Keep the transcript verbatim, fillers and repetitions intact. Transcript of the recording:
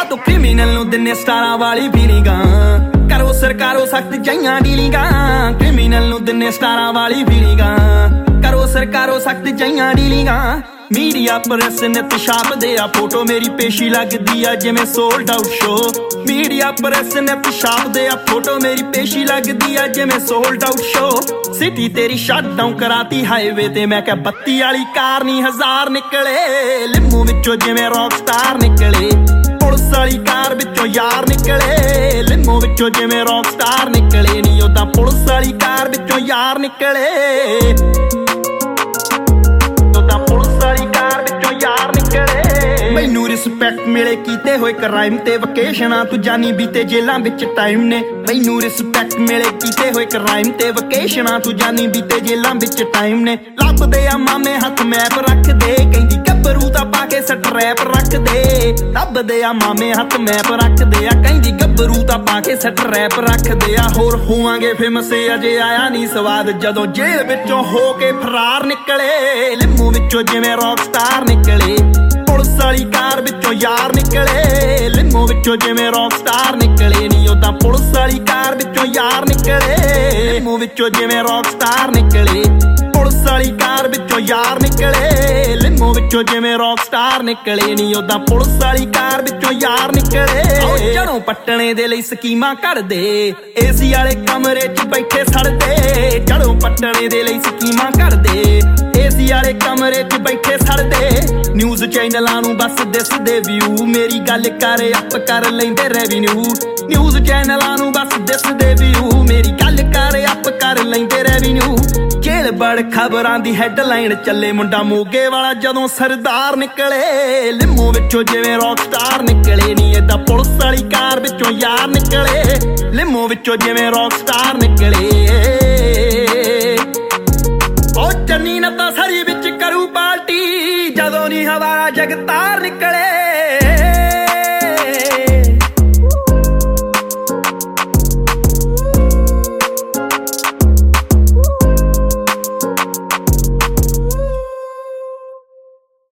ਕਾਤੋਂ criminal ਨੂੰ ਦਿਨੇ ਸਟਾਰਾਂ ਵਾਲੀ ਫੀਲਿੰਗਾਂ ਕਰੋ ਸਰਕਾਰੋ ਸਖਤ ਜਾਈਆਂ ਡੀਲਿੰਗਾਂ ਕ੍ਰਿਮੀਨਲ ਨੂੰ ਦਿਨੇ ਸਟਾਰਾਂ ਵਾਲੀ ਫੀਲਿੰਗਾਂ ਕਰੋ ਸਰਕਾਰੋ ਸਖਤ ਜਾਈਆਂ ਡੀਲਿੰਗਾਂ ਮੀਡੀਆ ਪ੍ਰੈਸ ਨਿਤ ਛਾਪਦੇ ਆ ਫੋਟੋ ਮੇਰੀ ਪੇਸ਼ੀ ਲੱਗਦੀ ਆ ਜਿਵੇਂ sold out show media press ਨਿਤ ਛਾਪਦੇ ਆ ਫੋਟੋ ਮੇਰੀ ਪੇਸ਼ੀ ਲੱਗਦੀ ਆ ਜਿਵੇਂ ਸੋਲਡ ਆਊਟ ਸ਼ੋ ਸਿਟੀ ਤੇਰੀ ਸ਼ਟ ਡਾਊਨ ਕਰਾਤੀ ਹਾਈਵੇ ਤੇ ਮੈਂ ਕਿਹਾ ਬੱਤੀ ਵਾਲੀ ਕਾਰ ਨਹੀਂ ਹਜ਼ਾਰ ਨਿਕਲੇ ਲਿੰਮੂ ਵਿੱਚੋਂ ਜਿਵੇਂ ਰੌਕ ਸਟਾਰ ਨਿਕਲੇ ਪੁਲਿਸ ਵਾਲੀ ਕਾਰ ਵਿੱਚੋਂ ਯਾਰ ਨਿਕਲੇ ਲਿੰਮੂ ਵਿੱਚੋਂ ਜਿਵੇਂ ਰੌਕ ਸਟਾਰ ਨਿਕਲੇ ਨਹੀਂ ਉਹ ਤਾਂ ਪੁਲਿਸ ਵਾਲੀ ਕਾਰ ਵਿੱਚੋਂ ਯਾਰ ਨਿਕਲੇ ਮੈਨੂੰ ਰਿਸਪੈਕਟ ਮਿਲੇ ਕੀਤੇ ਹੋਏ ਕ੍ਰਾਈਮ ਤੇ ਵਕੇਸ਼ਨਾਂ ਤੂੰ ਜਾਨੀ ਬੀਤੇ ਜੇਲਾਂ ਵਿੱਚ ਟਾਈਮ ਨੇ ਮੈਨੂੰ ਰਿਸਪੈਕਟ ਮਿਲੇ ਕੀਤੇ ਹੋਏ ਕ੍ਰਾਈਮ ਤੇ ਵਕੇਸ਼ਨਾਂ ਤੂੰ ਜਾਨੀ ਬੀਤੇ ਜੇਲਾਂ ਵਿੱਚ ਟਾਈਮ ਨੇ ਲੱਭਦੇ ਆ ਮਾਮੇ ਹੱਥ ਮੈਪ ਰੱਖਦੇ ਕਹਿੰਦੀ ਗੱਭਰੂ ਤਾਂ ਪਾ ਕੇ ਸਟਰੈਪ ਰੱਖਦੇ ਲੱਭਦੇ ਆ ਮਾਮੇ ਹੱਥ ਮੈਪ ਰੱਖਦੇ ਆ ਕਹਿੰਦੀ ਗੱਭਰੂ ਤਾਂ ਪਾ ਕੇ ਸਟਰੈਪ ਰੱਖਦੇ ਆ ਹੋਰ ਹੋਵਾਂਗੇ ਫੇਮਸ ਅਜੇ ਆਇਆ ਨਹੀਂ ਸਵਾਦ ਜਦੋਂ ਜੇਲ੍ਹ ਵਿੱਚੋਂ ਹੋ ਕੇ ਫਰਾਰ ਨਿਕਲੇ ਲਿੰਮੂ ਵਿੱਚੋਂ ਜਿਵੇਂ ਰੌਕ ਸਟਾਰ ਨਿਕਲੇ ਪੁਲਿਸ ਵਾਲੀ ਕਾਰ ਵਿੱਚੋਂ ਯਾਰ ਨਿਕਲੇ ਲਿੰਮੂ ਵਿੱਚੋਂ ਜਿਵੇਂ ਰੌਕ ਸਟਾਰ ਨਿਕਲੇ ਨਹੀਂ ਉਹ ਤਾਂ ਪੁਲਿਸ ਵਾਲੀ ਕਾਰ ਵਿੱਚੋਂ ਯਾਰ ਨਿਕਲੇ ਲਿੰਮੂ ਵਿੱਚੋਂ ਜਿਵੇਂ ਰੌਕ ਸਟਾਰ ਨਿਕਲੇ ਪੁਲਿਸ ਵਾਲੀ ਕਾਰ ਵਿੱਚੋਂ ਯਾਰ ਨਿਕਲੇ ਲਿੰਮੂ ਵਿੱਚੋਂ ਜਿਵੇਂ ਰੌਕ ਸਟਾਰ ਨਿਕਲੇ ਨਹੀਂ ਉਹ ਤਾਂ ਪੁਲਿਸ ਵਾਲੀ ਕਾਰ ਵਿੱਚੋਂ ਯਾਰ ਨਿਕਲੇ ਜੜੋਂ ਪੱਟਣੇ ਦੇ ਲਈ ਸਕੀਮਾਂ ਘੜਦੇ ਏਸੀ ਵਾਲੇ ਕਮਰੇ 'ਚ ਬੈਠੇ ਸੜਦੇ ਜੜੋਂ ਪੱਟਣੇ ਦੇ ਲਈ ਸਕੀਮਾਂ ਘੜਦੇ ਏਸੀ ਵਾਲੇ ਕਮਰੇ 'ਚ ਬੈਠੇ ਸੜਦੇ ਨਿਊਜ਼ ਚੈਨਲਾਂ ਨੂੰ ਬਸ ਦਿਸਦੇ ਵਿਊ ਮੇਰੀ ਗੱਲ ਕਰ ਅੱਪ ਕਰ ਲੈਂਦੇ ਰੈਵਨਿਊ ਨਿਊਜ਼ ਚੈਨਲਾਂ ਨੂੰ ਬਸ ਦਿਸਦੇ ਵਿਊ ਮੇਰੀ ਗੱਲ ਕਰ ਅੱਪ ਕਰ ਲੈਂਦੇ ਰੈਵਨਿਊ ਜੇਲ੍ਹ ਬੜ ਖਬਰਾਂ ਦੀ ਹੈਡਲਾਈਨ ਚੱਲੇ ਮੁੰਡਾ ਮੋਗੇ ਵਾਲਾ ਜਦੋਂ ਸਰਦਾਰ ਨਿਕਲੇ ਲਿੰਮੂ ਵਿੱਚੋਂ ਜਿਵੇਂ ਰੌਕ ਸਟਾਰ ਨਿਕਲੇ ਨਹੀਂ ਏਦਾਂ ਪੁਲਿਸ ਵਾਲੀ ਕਾਰ ਵਿੱਚੋਂ ਯਾਰ ਨਿਕਲੇ ਲਿੰਮੂ ਵਿੱਚੋਂ ਜਿਵੇਂ ਰੌਕ ਸਟਾਰ ਨਿਕਲੇ ਉਹ ਚੰਨੀ ਨਾ ਤਾਂ ਸਰੀ ਵਿੱਚ ਕਰੂ ਪਾਰਟੀ ਜਦੋਂ ਨੀ ਹਵਾ ਜਗਤਾ